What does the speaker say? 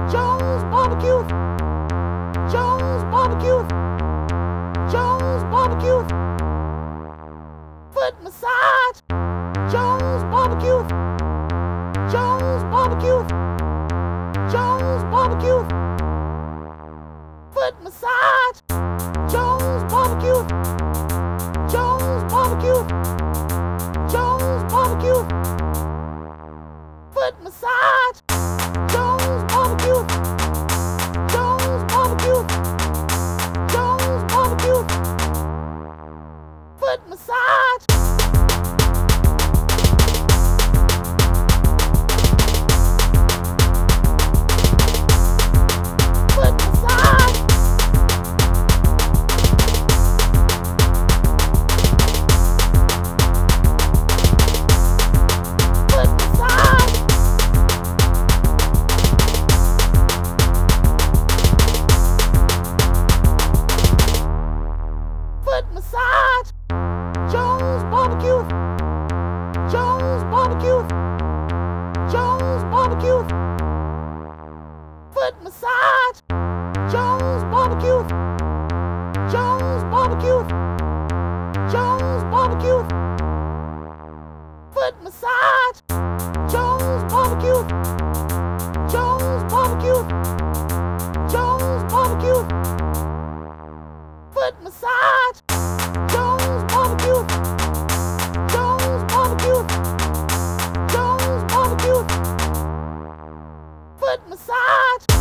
Jones Barbecue. Jones Barbecue. Jones Barbecue. Foot massage. Jones Barbecue. Jones Barbecue. Jones Barbecue. Foot massage. Jones Barbecue. Jones Barbecue. Jones Barbecue. Foot massage. Jones Barbecue. Jones Barbecue. Jones Barbecue. Foot massage. Foot massage. Foot massage. Foot massage. Jones Barbecue. Jones Barbecue. Jones Barbecue. Foot massage. Jones Barbecue. Jones Barbecue. Jones Barbecue. Foot massage. Jones Barbecue. Jones Barbecue. Jones Barbecue. Foot massage. Jones Barbecue. Jones Barbecue. Jones Barbecue. Foot massage.